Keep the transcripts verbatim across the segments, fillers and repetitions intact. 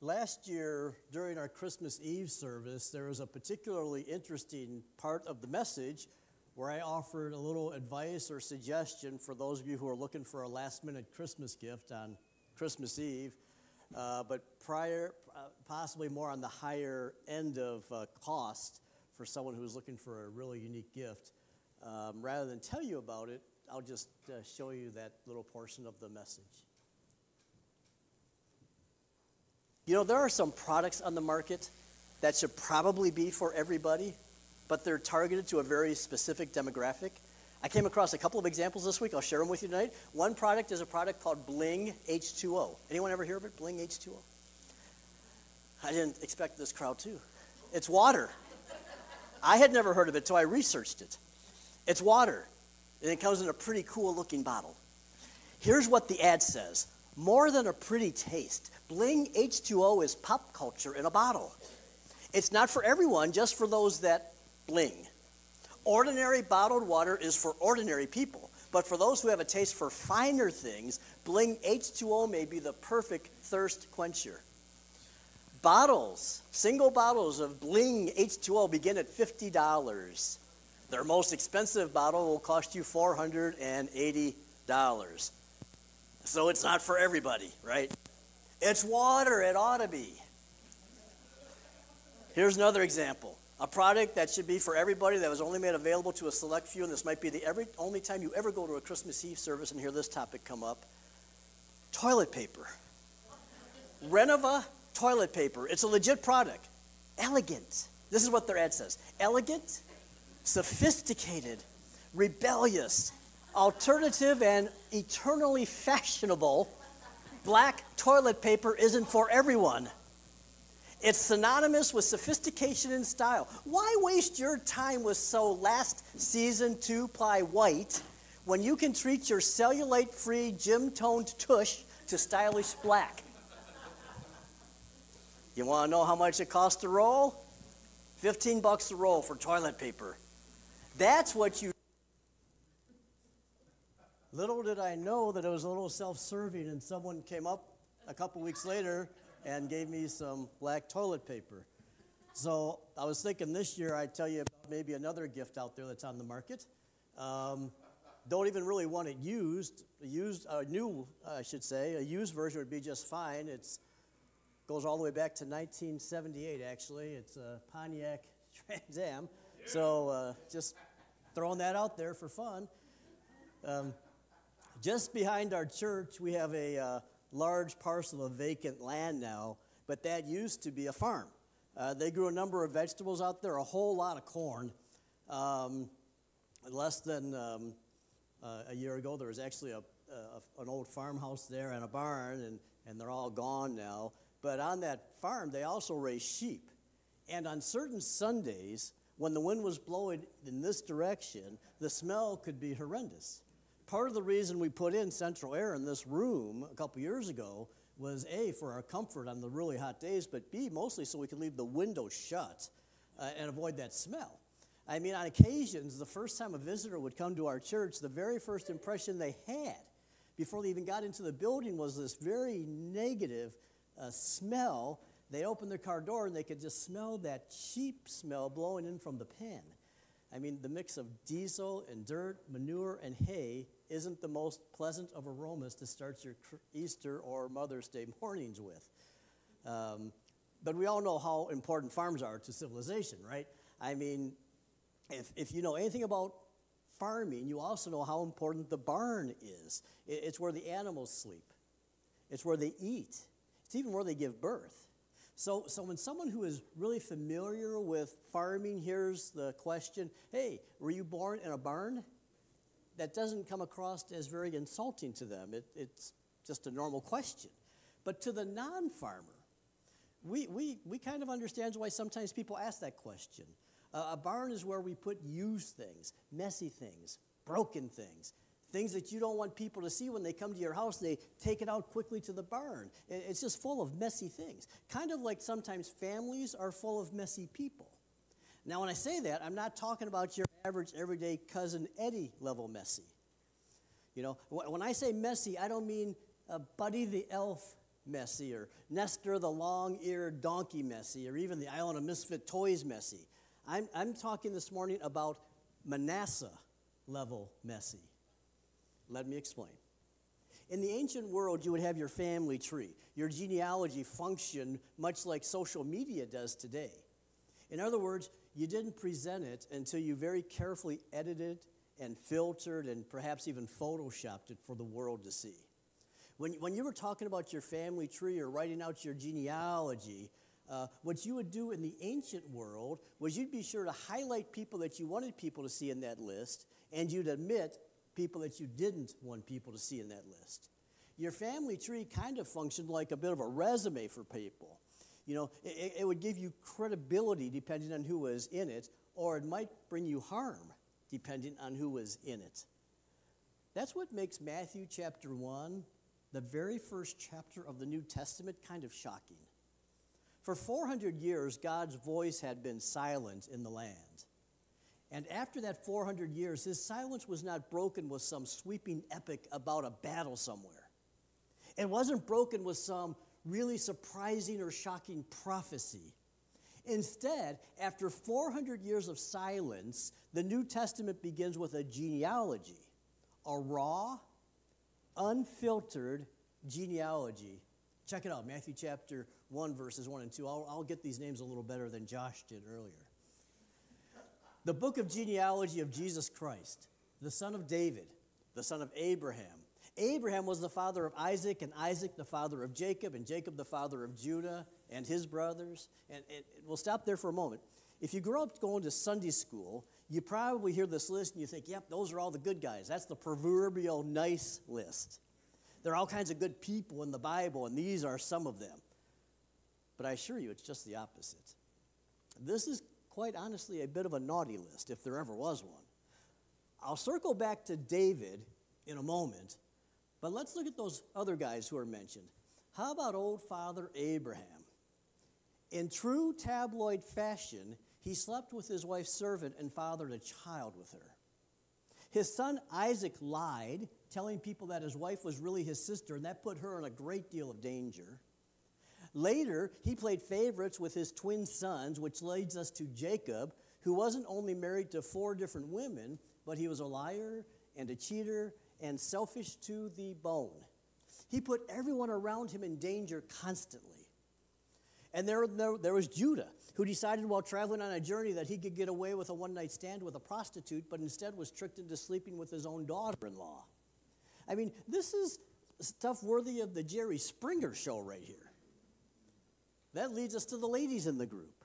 last year, during our Christmas Eve service, there was a particularly interesting part of the message where I offered a little advice or suggestion for those of you who are looking for a last-minute Christmas gift on Christmas Eve, uh, but prior, uh, possibly more on the higher end of uh, cost for someone who's looking for a really unique gift. Um, rather than tell you about it, I'll just uh, show you that little portion of the message. You know, there are some products on the market that should probably be for everybody, but they're targeted to a very specific demographic. I came across a couple of examples this week. I'll share them with you tonight. One product is a product called Bling H two O. Anyone ever hear of it, Bling H two O? I didn't expect this crowd to. It's water. I had never heard of it until I researched it. It's water, and it comes in a pretty cool-looking bottle. Here's what the ad says. More than a pretty taste, Bling H two O is pop culture in a bottle. It's not for everyone, just for those that bling. Ordinary bottled water is for ordinary people, but for those who have a taste for finer things, Bling H two O may be the perfect thirst quencher. Bottles, single bottles of Bling H two O begin at fifty dollars. Their most expensive bottle will cost you four hundred eighty dollars. So it's not for everybody, right? It's water, it ought to be. Here's another example. A product that should be for everybody that was only made available to a select few, and this might be the every, only time you ever go to a Christmas Eve service and hear this topic come up. Toilet paper. Renova toilet paper. It's a legit product. Elegant. This is what their ad says. Elegant, sophisticated, rebellious, alternative, and eternally fashionable. Black toilet paper isn't for everyone. It's synonymous with sophistication and style. Why waste your time with so last season two-ply white when you can treat your cellulite-free, gym-toned tush to stylish black? You want to know how much it costs to roll? fifteen bucks a roll for toilet paper. That's what you... Little did I know that it was a little self-serving, and someone came up a couple weeks later and gave me some black toilet paper. So I was thinking this year I'd tell you about maybe another gift out there that's on the market. Um, don't even really want it used. A used, a new, I should say, a used version would be just fine. It's goes all the way back to nineteen seventy-eight, actually. It's a Pontiac Trans Am. So uh, just throwing that out there for fun. Um, just behind our church, we have a uh, large parcel of vacant land now, but that used to be a farm. Uh, they grew a number of vegetables out there, a whole lot of corn. Um, less than um, uh, a year ago, there was actually a, a, an old farmhouse there and a barn, and, and they're all gone now. But on that farm, they also raised sheep. And on certain Sundays, when the wind was blowing in this direction, the smell could be horrendous. Part of the reason we put in central air in this room a couple years ago was A, for our comfort on the really hot days, but B, mostly so we could leave the window shut uh, and avoid that smell. I mean, on occasions, the first time a visitor would come to our church, the very first impression they had before they even got into the building was this very negative uh, smell. They opened their car door and they could just smell that sheep smell blowing in from the pen. I mean, the mix of diesel and dirt, manure, and hay isn't the most pleasant of aromas to start your Easter or Mother's Day mornings with. Um, but we all know how important farms are to civilization, right? I mean, if, if you know anything about farming, you also know how important the barn is. It's where the animals sleep. It's where they eat. It's even where they give birth. So, so when someone who is really familiar with farming hears the question, hey, were you born in a barn? That doesn't come across as very insulting to them. It, it's just a normal question. But to the non-farmer, we, we, we kind of understand why sometimes people ask that question. Uh, a barn is where we put used things, messy things, broken things, things that you don't want people to see when they come to your house. They take it out quickly to the barn. It's just full of messy things. Kind of like sometimes families are full of messy people. Now, when I say that, I'm not talking about your average, everyday Cousin Eddie level messy. You know, when I say messy, I don't mean uh, Buddy the Elf Messy, or Nestor the long-eared donkey Messy, or even the Island of Misfit Toys Messy. I'm, I'm talking this morning about Manasseh level messy. Let me explain. In the ancient world, you would have your family tree. Your genealogy functioned much like social media does today. In other words, you didn't present it until you very carefully edited and filtered and perhaps even photoshopped it for the world to see. When, when you were talking about your family tree or writing out your genealogy, uh, what you would do in the ancient world was you'd be sure to highlight people that you wanted people to see in that list, and you'd omit people that you didn't want people to see in that list. Your family tree kind of functioned like a bit of a resume for people. You know, it, it would give you credibility depending on who was in it, or it might bring you harm depending on who was in it. That's what makes Matthew chapter one, the very first chapter of the New Testament, kind of shocking. For four hundred years, God's voice had been silent in the land. And after that four hundred years, his silence was not broken with some sweeping epic about a battle somewhere. It wasn't broken with some really surprising or shocking prophecy. Instead, after four hundred years of silence, the New Testament begins with a genealogy, a raw, unfiltered genealogy. Check it out, Matthew chapter one, verses one and two. I'll, I'll get these names a little better than Josh did earlier. The book of genealogy of Jesus Christ, the son of David, the son of Abraham. Abraham was the father of Isaac, and Isaac the father of Jacob, and Jacob the father of Judah and his brothers. And, and we'll stop there for a moment. If you grew up going to Sunday school, you probably hear this list and you think, yep, those are all the good guys. That's the proverbial nice list. There are all kinds of good people in the Bible, and these are some of them. But I assure you, it's just the opposite. This is quite honestly a bit of a naughty list, if there ever was one. I'll circle back to David in a moment, but let's look at those other guys who are mentioned. How about old Father Abraham? In true tabloid fashion, he slept with his wife's servant and fathered a child with her. His son Isaac lied, telling people that his wife was really his sister, and that put her in a great deal of danger. Later, he played favorites with his twin sons, which leads us to Jacob, who wasn't only married to four different women, but he was a liar and a cheater and selfish to the bone. He put everyone around him in danger constantly. And there, there, there was Judah, who decided while traveling on a journey that he could get away with a one-night stand with a prostitute, but instead was tricked into sleeping with his own daughter-in-law. I mean, this is stuff worthy of the Jerry Springer show right here. That leads us to the ladies in the group.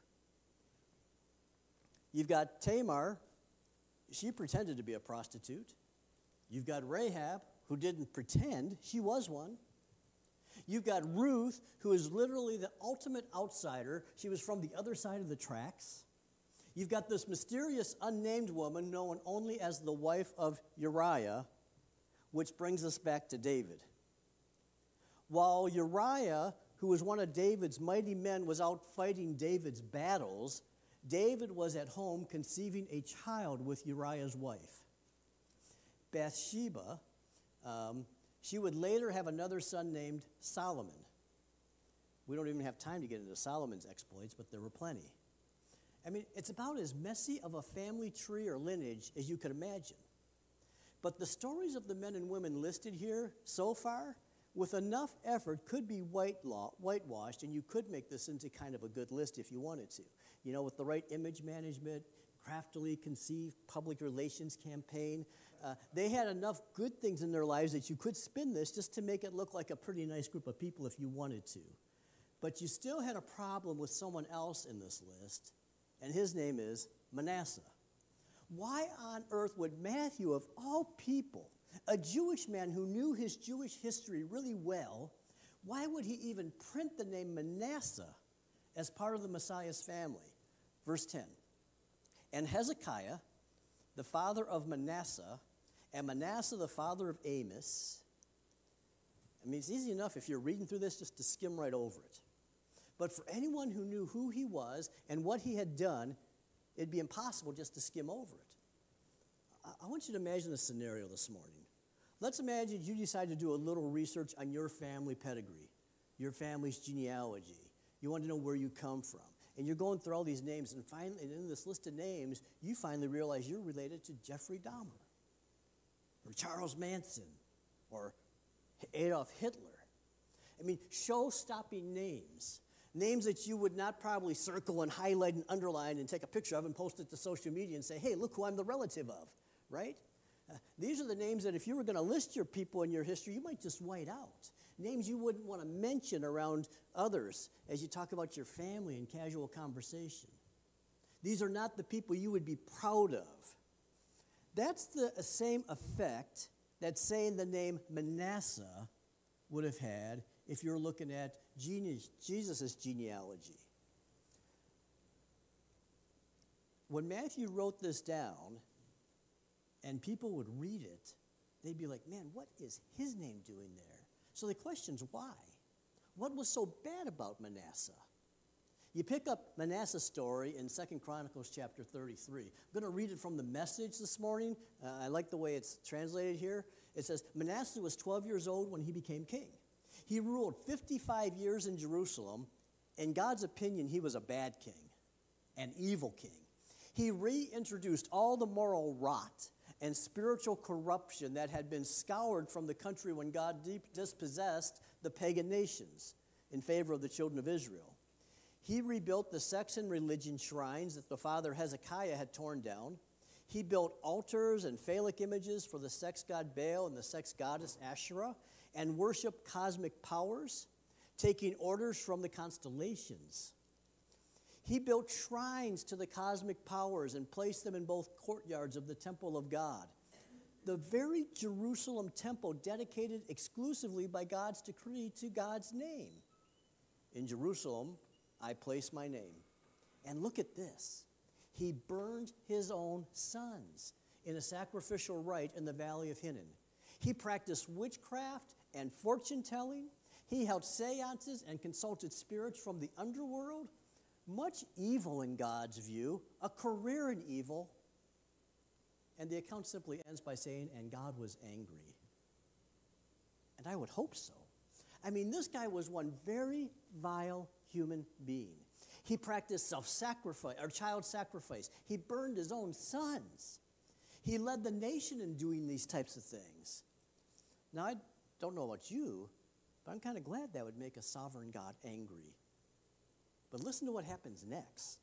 You've got Tamar. She pretended to be a prostitute. You've got Rahab, who didn't pretend. She was one. You've got Ruth, who is literally the ultimate outsider. She was from the other side of the tracks. You've got this mysterious unnamed woman known only as the wife of Uriah, which brings us back to David. While Uriah, who was one of David's mighty men, was out fighting David's battles, David was at home conceiving a child with Uriah's wife. Bathsheba, um, she would later have another son named Solomon. We don't even have time to get into Solomon's exploits, but there were plenty. I mean, it's about as messy of a family tree or lineage as you could imagine. But the stories of the men and women listed here so far, with enough effort, could be white law, whitewashed, and you could make this into kind of a good list if you wanted to. You know, with the right image management, craftily conceived public relations campaign. Uh, they had enough good things in their lives that you could spin this just to make it look like a pretty nice group of people if you wanted to. But you still had a problem with someone else in this list, and his name is Manasseh. Why on earth would Matthew, of all people, a Jewish man who knew his Jewish history really well, why would he even print the name Manasseh as part of the Messiah's family? Verse ten, and Hezekiah, the father of Manasseh, and Manasseh, the father of Amos. I mean, it's easy enough if you're reading through this just to skim right over it. But for anyone who knew who he was and what he had done, it'd be impossible just to skim over it. I want you to imagine a scenario this morning. Let's imagine you decide to do a little research on your family pedigree. your family's genealogy. You want to know where you come from. And you're going through all these names, and finally, and in this list of names, you finally realize you're related to Jeffrey Dahmer, or Charles Manson, or Adolf Hitler. I mean, show-stopping names. Names that you would not probably circle and highlight and underline and take a picture of and post it to social media and say, hey, look who I'm the relative of, right? Uh, these are the names that if you were going to list your people in your history, you might just white out. Names you wouldn't want to mention around others as you talk about your family in casual conversation. These are not the people you would be proud of. That's the same effect that saying the name Manasseh would have had if you're looking at Jesus' genealogy. When Matthew wrote this down and people would read it, they'd be like, man, what is his name doing there? So the question's why? What was so bad about Manasseh? You pick up Manasseh's story in Second Chronicles chapter thirty-three. I'm going to read it from the Message this morning. Uh, I like the way it's translated here. It says, Manasseh was twelve years old when he became king. He ruled fifty-five years in Jerusalem. In God's opinion, he was a bad king, an evil king. He reintroduced all the moral rot and spiritual corruption that had been scoured from the country when God dispossessed the pagan nations in favor of the children of Israel. He rebuilt the sex and religion shrines that the father Hezekiah had torn down. He built altars and phallic images for the sex god Baal and the sex goddess Asherah, and worshiped cosmic powers, taking orders from the constellations. He built shrines to the cosmic powers and placed them in both courtyards of the temple of God. The very Jerusalem temple dedicated exclusively by God's decree to God's name. In Jerusalem, I place my name. And look at this. He burned his own sons in a sacrificial rite in the valley of Hinnom. He practiced witchcraft and fortune-telling. He held seances and consulted spirits from the underworld. Much evil in God's view, a career in evil. And the account simply ends by saying, and God was angry. And I would hope so. I mean, this guy was one very vile human being. He practiced self-sacrifice, or child sacrifice. He burned his own sons. He led the nation in doing these types of things. Now, I don't know about you, but I'm kind of glad that would make a sovereign God angry. But listen to what happens next.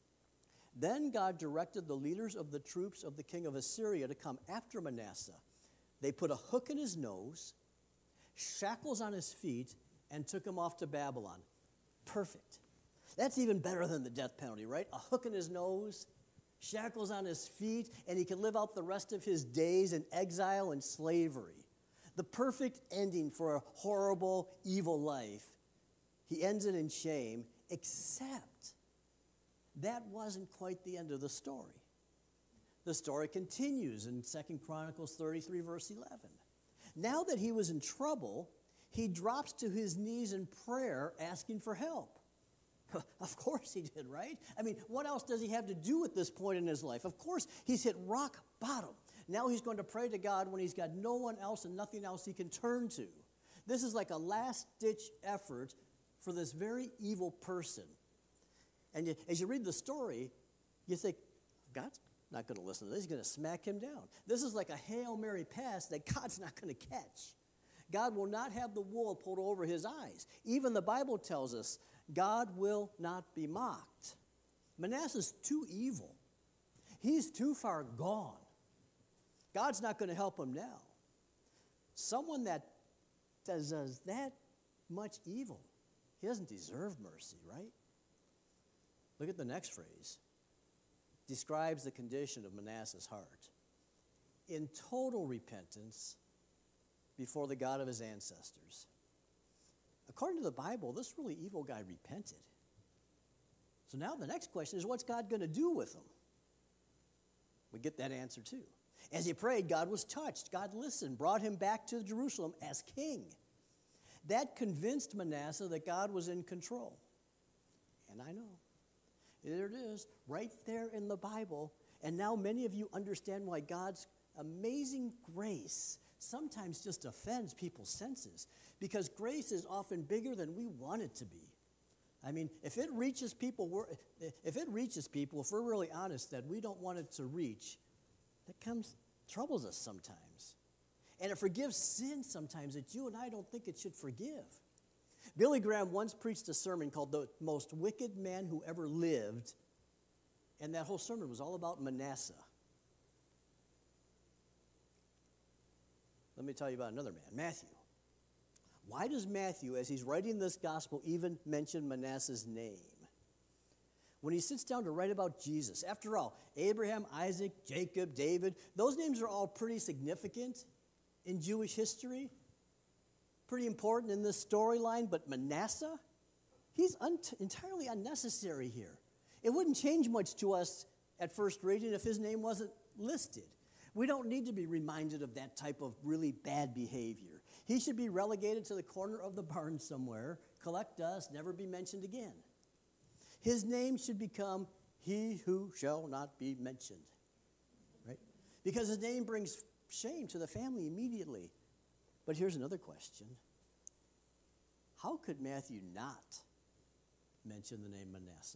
Then God directed the leaders of the troops of the king of Assyria to come after Manasseh. They put a hook in his nose, shackles on his feet, and took him off to Babylon. Perfect. That's even better than the death penalty, right? A hook in his nose, shackles on his feet, and he can live out the rest of his days in exile and slavery. The perfect ending for a horrible, evil life. He ends it in shame, except that wasn't quite the end of the story. The story continues in Second Chronicles thirty-three, verse eleven. Now that he was in trouble, he drops to his knees in prayer asking for help. Of course he did, right? I mean, what else does he have to do at this point in his life? Of course, he's hit rock bottom. Now he's going to pray to God when he's got no one else and nothing else he can turn to. This is like a last-ditch effort for this very evil person. And you, as you read the story, you think, God's not going to listen to this. He's going to smack him down. This is like a Hail Mary pass that God's not going to catch. God will not have the wool pulled over his eyes. Even the Bible tells us God will not be mocked. Manasseh's too evil. He's too far gone. God's not going to help him now. Someone that does, does that much evil, he doesn't deserve mercy, right? Look at the next phrase. Describes the condition of Manasseh's heart. In total repentance before the God of his ancestors. According to the Bible, this really evil guy repented. So now the next question is, what's God going to do with him? We get that answer too. As he prayed, God was touched. God listened, brought him back to Jerusalem as king. That convinced Manasseh that God was in control. And I know. There it is, right there in the Bible. And now many of you understand why God's amazing grace sometimes just offends people's senses because grace is often bigger than we want it to be. I mean, if it reaches people, we're, if it reaches people, if we're really honest that we don't want it to reach, that comes troubles us sometimes. And it forgives sin sometimes that you and I don't think it should forgive. Billy Graham once preached a sermon called The Most Wicked Man Who Ever Lived, and that whole sermon was all about Manasseh. Let me tell you about another man, Matthew. Why does Matthew, as he's writing this gospel, even mention Manasseh's name? When he sits down to write about Jesus, after all, Abraham, Isaac, Jacob, David, those names are all pretty significant in Jewish history, pretty important in this storyline, but Manasseh, he's un- entirely unnecessary here. It wouldn't change much to us at first reading if his name wasn't listed. We don't need to be reminded of that type of really bad behavior. He should be relegated to the corner of the barn somewhere, collect dust, never be mentioned again. His name should become He Who Shall Not Be Mentioned, right? Because his name brings shame to the family immediately. But here's another question. How could Matthew not mention the name Manasseh?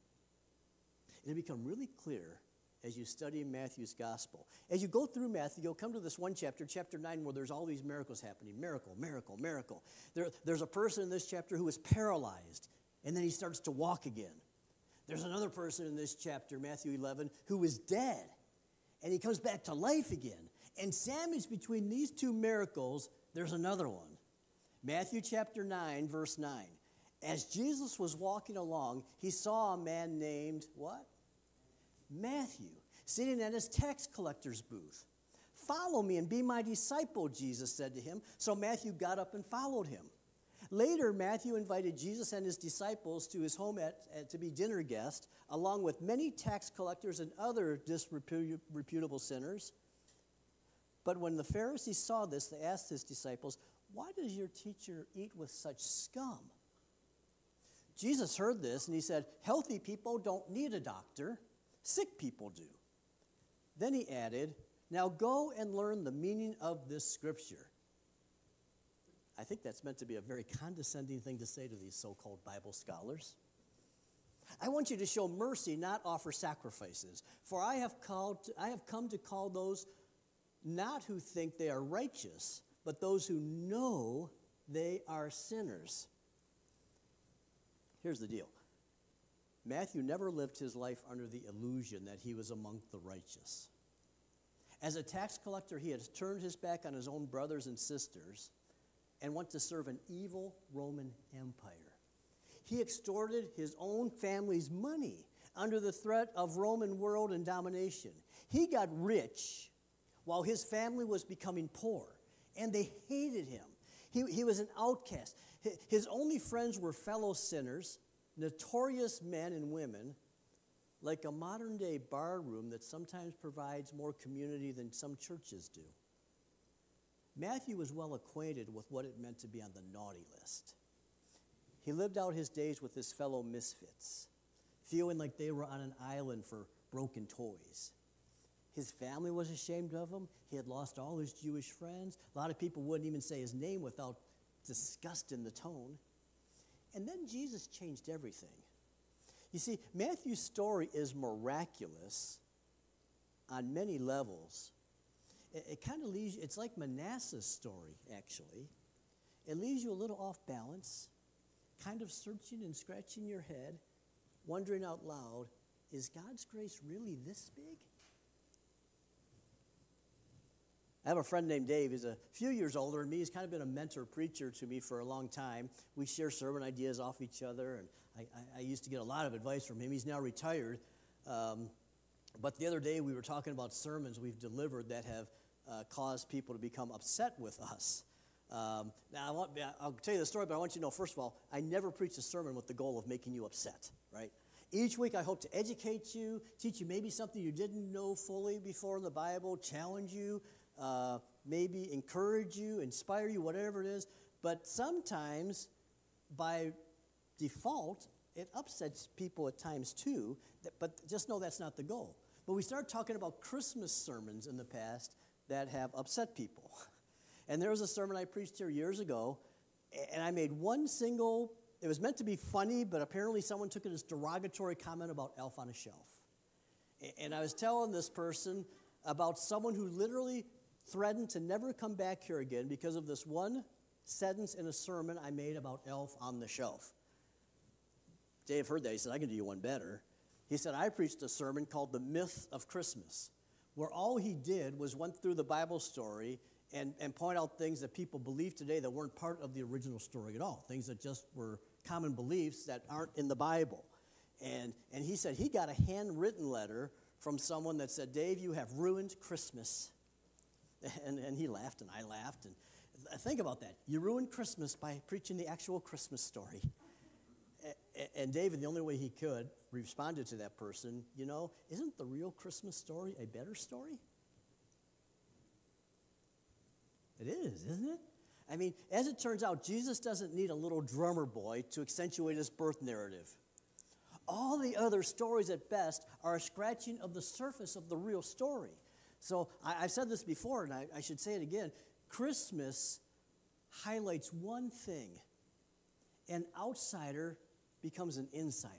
It'll become really clear as you study Matthew's gospel. As you go through Matthew, you'll come to this one chapter, chapter nine, where there's all these miracles happening. Miracle, miracle, miracle. There, there's a person in this chapter who is paralyzed, and then he starts to walk again. There's another person in this chapter, Matthew eleven, who is dead, and he comes back to life again. And sandwiched between these two miracles, there's another one. Matthew chapter nine, verse nine. As Jesus was walking along, he saw a man named what? Matthew, sitting at his tax collector's booth. Follow me and be my disciple, Jesus said to him. So Matthew got up and followed him. Later, Matthew invited Jesus and his disciples to his home at, at, to be dinner guests, along with many tax collectors and other disreputable sinners. But when the Pharisees saw this, they asked his disciples, "Why does your teacher eat with such scum?" Jesus heard this, and he said, "Healthy people don't need a doctor. Sick people do." Then he added, "Now go and learn the meaning of this scripture." I think that's meant to be a very condescending thing to say to these so-called Bible scholars. I want you to show mercy, not offer sacrifices. For I have called, to, I have come to call those not who think they are righteous, but those who know they are sinners. Here's the deal. Matthew never lived his life under the illusion that he was among the righteous. As a tax collector, he had turned his back on his own brothers and sisters and went to serve an evil Roman Empire. He extorted his own family's money under the threat of Roman world and domination. He got rich while his family was becoming poor, and they hated him. He, he was an outcast. His only friends were fellow sinners, notorious men and women, like a modern-day bar room that sometimes provides more community than some churches do. Matthew was well acquainted with what it meant to be on the naughty list. He lived out his days with his fellow misfits, feeling like they were on an island for broken toys. His family was ashamed of him. He had lost all his Jewish friends. A lot of people wouldn't even say his name without disgust in the tone. And then Jesus changed everything. You see, Matthew's story is miraculous on many levels. It, it kind of leaves you, it's like Manasseh's story, actually. It leaves you a little off balance, kind of searching and scratching your head, wondering out loud, is God's grace really this big? I have a friend named Dave. He's a few years older than me. He's kind of been a mentor preacher to me for a long time. We share sermon ideas off each other, and I, I, I used to get a lot of advice from him. He's now retired. Um, but the other day we were talking about sermons we've delivered that have uh, caused people to become upset with us. Um, now, I want, I'll tell you the story, but I want you to know, first of all, I never preach a sermon with the goal of making you upset, right? Each week I hope to educate you, teach you maybe something you didn't know fully before in the Bible, challenge you, Uh, maybe encourage you, inspire you, whatever it is. But sometimes, by default, it upsets people at times too. But just know that's not the goal. But we started talking about Christmas sermons in the past that have upset people. And there was a sermon I preached here years ago, and I made one single, it was meant to be funny, but apparently someone took it as derogatory comment about Elf on a Shelf. And I was telling this person about someone who literally threatened to never come back here again because of this one sentence in a sermon I made about Elf on the Shelf. Dave heard that. He said, I can do you one better. He said, I preached a sermon called The Myth of Christmas, where all he did was went through the Bible story and, and point out things that people believe today that weren't part of the original story at all, things that just were common beliefs that aren't in the Bible. And, and he said he got a handwritten letter from someone that said, Dave, you have ruined Christmas. And, and he laughed, and I laughed. And think about that. You ruined Christmas by preaching the actual Christmas story. And David, the only way he could, responded to that person, you know, isn't the real Christmas story a better story? It is, isn't it? I mean, as it turns out, Jesus doesn't need a little drummer boy to accentuate his birth narrative. All the other stories at best are a scratching of the surface of the real story. So I, I've said this before, and I, I should say it again. Christmas highlights one thing. An outsider becomes an insider.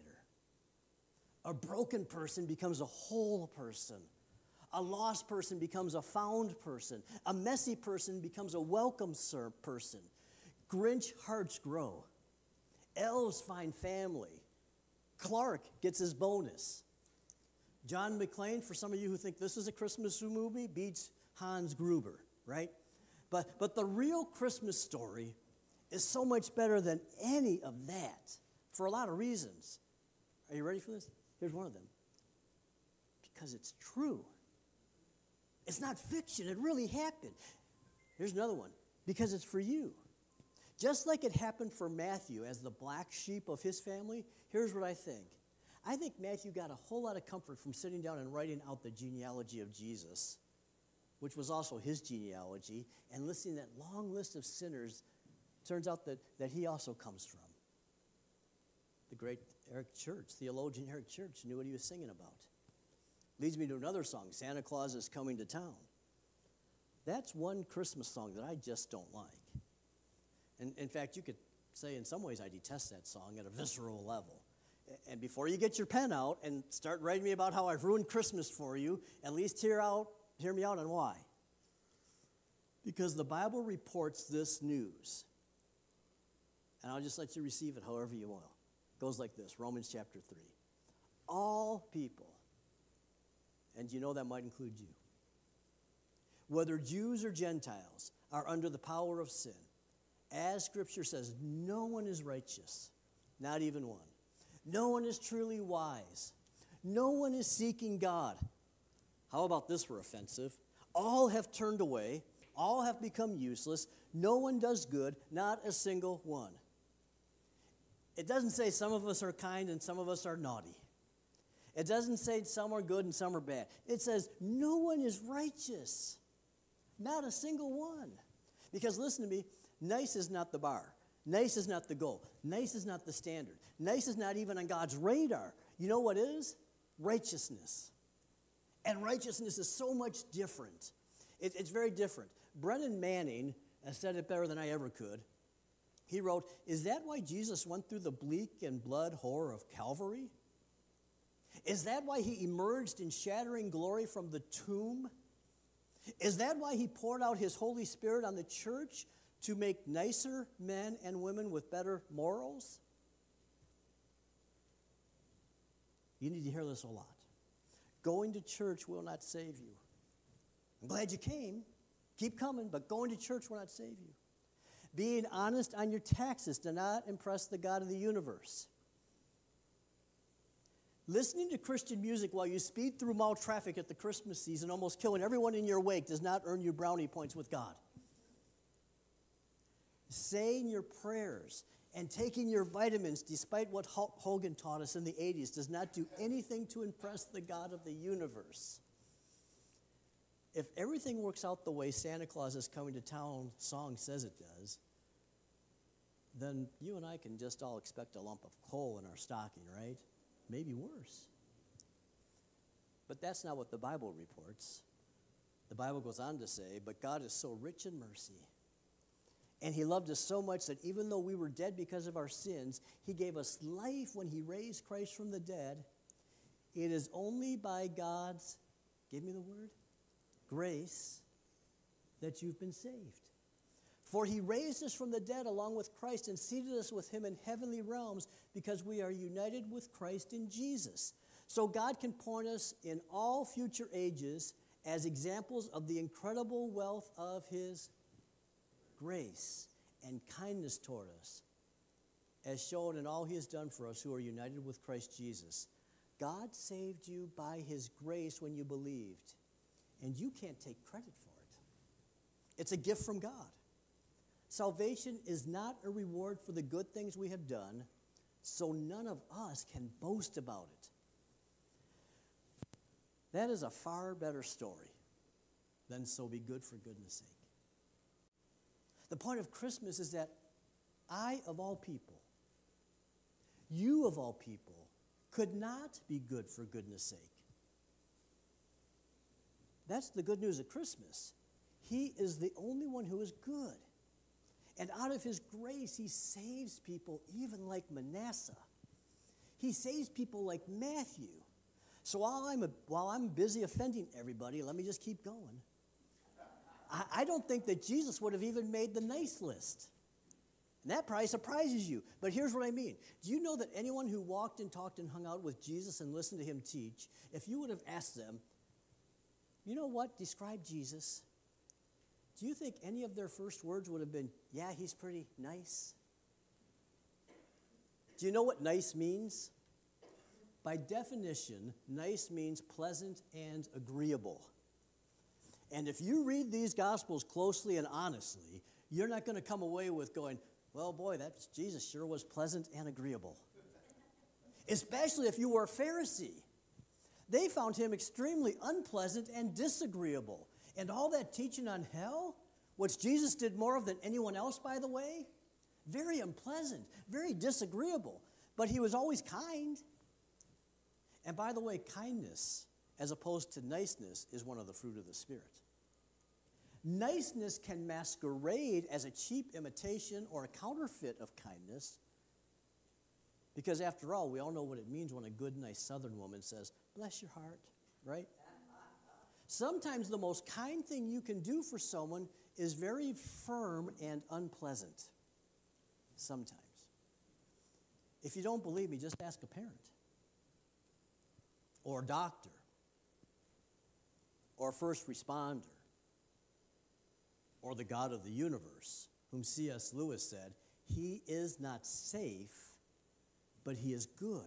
A broken person becomes a whole person. A lost person becomes a found person. A messy person becomes a welcome person. Grinch hearts grow. Elves find family. Clark gets his bonus. John McClane, for some of you who think this is a Christmas movie, beats Hans Gruber, right? But, but the real Christmas story is so much better than any of that for a lot of reasons. Are you ready for this? Here's one of them. Because it's true. It's not fiction. It really happened. Here's another one. Because it's for you. Just like it happened for Matthew as the black sheep of his family, here's what I think. I think Matthew got a whole lot of comfort from sitting down and writing out the genealogy of Jesus, which was also his genealogy, and listening to that long list of sinners. Turns out that, that he also comes from. The great Eric Church, theologian Eric Church, knew what he was singing about. Leads me to another song, Santa Claus is Coming to Town. That's one Christmas song that I just don't like. And in fact, you could say in some ways I detest that song at a visceral level. And before you get your pen out and start writing me about how I've ruined Christmas for you, at least hear out, hear me out on why. Because the Bible reports this news. And I'll just let you receive it however you will. It goes like this, Romans chapter three. All people, and you know that might include you, whether Jews or Gentiles, are under the power of sin. As Scripture says, no one is righteous, not even one. No one is truly wise. No one is seeking God. How about this for offensive? All have turned away. All have become useless. No one does good, not a single one. It doesn't say some of us are kind and some of us are naughty. It doesn't say some are good and some are bad. It says no one is righteous, not a single one. Because listen to me, nice is not the bar. Nice is not the goal. Nice is not the standard. Nice is not even on God's radar. You know what is? Righteousness. And righteousness is so much different. It, it's very different. Brennan Manning has said it better than I ever could. He wrote, is that why Jesus went through the bleak and blood horror of Calvary? Is that why he emerged in shattering glory from the tomb? Is that why he poured out his Holy Spirit on the church to make nicer men and women with better morals? You need to hear this a lot. Going to church will not save you. I'm glad you came. Keep coming, but going to church will not save you. Being honest on your taxes does not impress the God of the universe. Listening to Christian music while you speed through mall traffic at the Christmas season, almost killing everyone in your wake, does not earn you brownie points with God. Saying your prayers and taking your vitamins, despite what Hulk Hogan taught us in the eighties, does not do anything to impress the God of the universe. If everything works out the way Santa Claus is Coming to Town song says it does, then you and I can just all expect a lump of coal in our stocking, right? Maybe worse. But that's not what the Bible reports. The Bible goes on to say, but God is so rich in mercy. And he loved us so much that even though we were dead because of our sins, he gave us life when he raised Christ from the dead. It is only by God's, give me the word, grace, that you've been saved. For he raised us from the dead along with Christ and seated us with him in heavenly realms because we are united with Christ in Jesus. So God can point us in all future ages as examples of the incredible wealth of his grace and kindness toward us, as shown in all he has done for us who are united with Christ Jesus. God saved you by his grace when you believed, and you can't take credit for it. It's a gift from God. Salvation is not a reward for the good things we have done, so none of us can boast about it. That is a far better story than so be good for goodness sake. The point of Christmas is that I, of all people, you, of all people, could not be good for goodness sake. That's the good news of Christmas. He is the only one who is good. And out of his grace, he saves people even like Manasseh. He saves people like Matthew. So while I'm, a, while I'm busy offending everybody, let me just keep going. I, I don't think that Jesus would have even made the nice list. And that probably surprises you. But here's what I mean. Do you know that anyone who walked and talked and hung out with Jesus and listened to him teach, if you would have asked them, you know what, describe Jesus, do you think any of their first words would have been, yeah, he's pretty nice? Do you know what nice means? By definition, nice means pleasant and agreeable. And if you read these Gospels closely and honestly, you're not going to come away with going, well, boy, that Jesus sure was pleasant and agreeable. Especially if you were a Pharisee. They found him extremely unpleasant and disagreeable. And all that teaching on hell, which Jesus did more of than anyone else, by the way, very unpleasant, very disagreeable. But he was always kind. And by the way, kindness, as opposed to niceness, is one of the fruit of the Spirit. Niceness can masquerade as a cheap imitation or a counterfeit of kindness, because after all, we all know what it means when a good, nice Southern woman says, bless your heart, right? Sometimes the most kind thing you can do for someone is very firm and unpleasant. Sometimes. If you don't believe me, just ask a parent or a doctor or a first responder or the God of the universe, whom C S Lewis said, he is not safe, but he is good.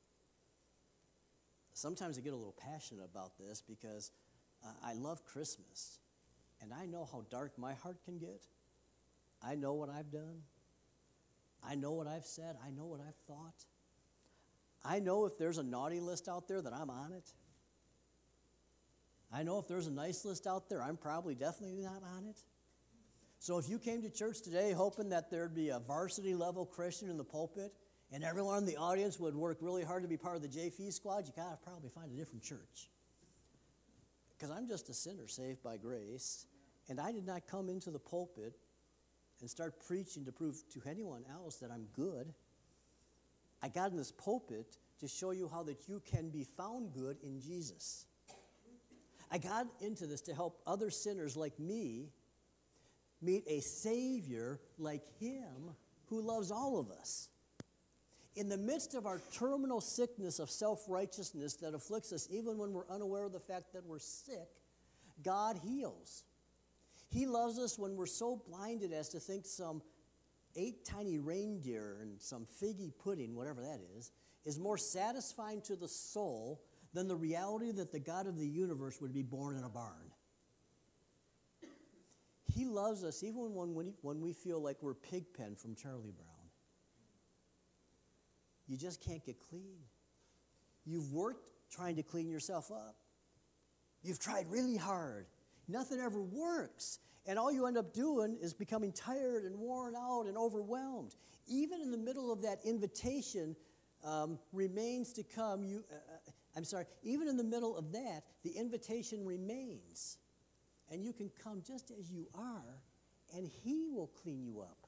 Sometimes I get a little passionate about this because uh, I love Christmas, and I know how dark my heart can get. I know what I've done. I know what I've said. I know what I've thought. I know if there's a naughty list out there that I'm on it. I know if there's a nice list out there, I'm probably definitely not on it. So if you came to church today hoping that there'd be a varsity level Christian in the pulpit and everyone in the audience would work really hard to be part of the J F E squad, you gotta probably find a different church. Because I'm just a sinner saved by grace, and I did not come into the pulpit and start preaching to prove to anyone else that I'm good. I got in this pulpit to show you how that you can be found good in Jesus. I got into this to help other sinners like me meet a Savior like him who loves all of us. In the midst of our terminal sickness of self-righteousness that afflicts us even when we're unaware of the fact that we're sick, God heals. He loves us when we're so blinded as to think some eight tiny reindeer and some figgy pudding, whatever that is, is more satisfying to the soul than the reality that the God of the universe would be born in a barn. He loves us even when, when, he, when we feel like we're Pigpen from Charlie Brown. You just can't get clean. You've worked trying to clean yourself up. You've tried really hard. Nothing ever works. And all you end up doing is becoming tired and worn out and overwhelmed. Even in the middle of that invitation um, remains to come, you, uh, I'm sorry, even in the middle of that, the invitation remains. And you can come just as you are and he will clean you up.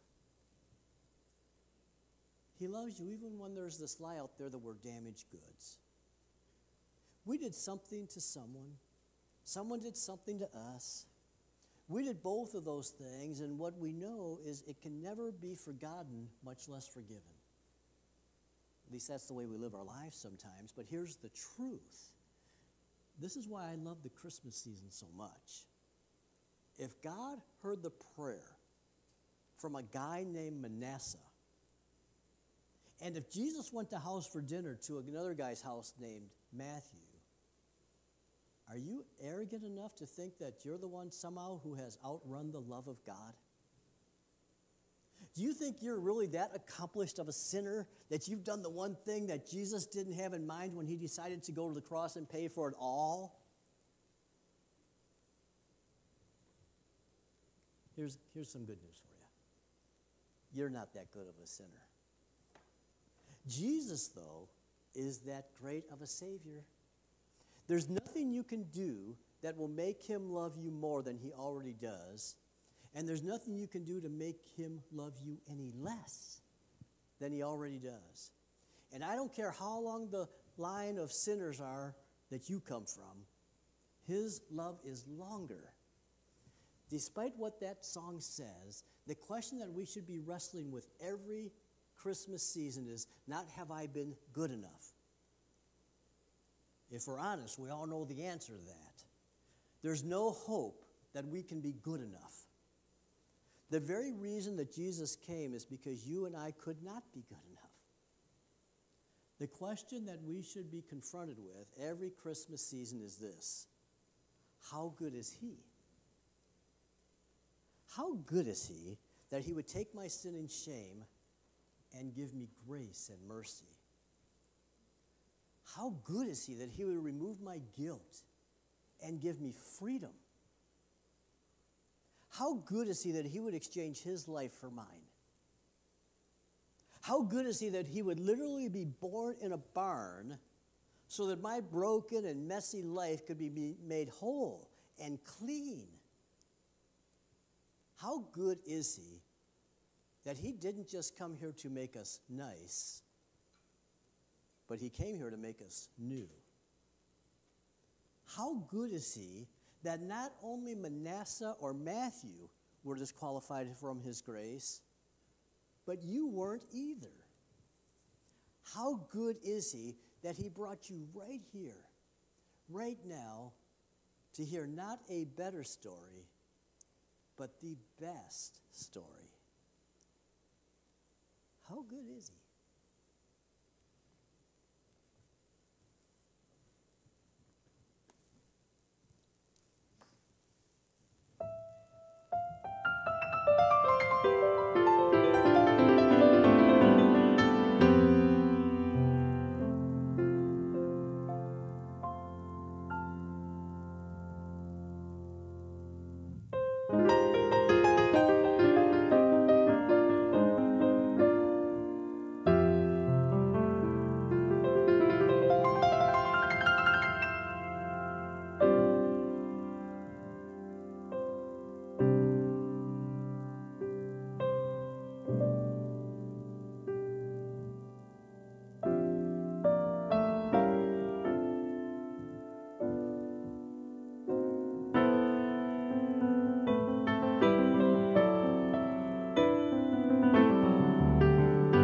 He loves you even when there's this lie out there that we're damaged goods. We did something to someone. Someone did something to us. We did both of those things, and what we know is it can never be forgotten, much less forgiven. At least that's the way we live our lives sometimes. But here's the truth. This is why I love the Christmas season so much. If God heard the prayer from a guy named Manasseh, and if Jesus went to house for dinner to another guy's house named Matthew, are you arrogant enough to think that you're the one somehow who has outrun the love of God? Do you think you're really that accomplished of a sinner that you've done the one thing that Jesus didn't have in mind when he decided to go to the cross and pay for it all? Here's, here's some good news for you. You're not that good of a sinner. Jesus, though, is that great of a Savior. There's nothing you can do that will make him love you more than he already does. And there's nothing you can do to make him love you any less than he already does. And I don't care how long the line of sinners are that you come from, his love is longer. Despite what that song says, the question that we should be wrestling with every Christmas season is not, have I been good enough? If we're honest, we all know the answer to that. There's no hope that we can be good enough. The very reason that Jesus came is because you and I could not be good enough. The question that we should be confronted with every Christmas season is this: how good is he? How good is he that he would take my sin and shame and give me grace and mercy? How good is he that he would remove my guilt and give me freedom? How good is he that he would exchange his life for mine? How good is he that he would literally be born in a barn so that my broken and messy life could be made whole and clean? How good is he that he didn't just come here to make us nice, but he came here to make us new? How good is he that not only Manasseh or Matthew were disqualified from his grace, but you weren't either? How good is he that he brought you right here, right now, to hear not a better story, but the best story? How good is he?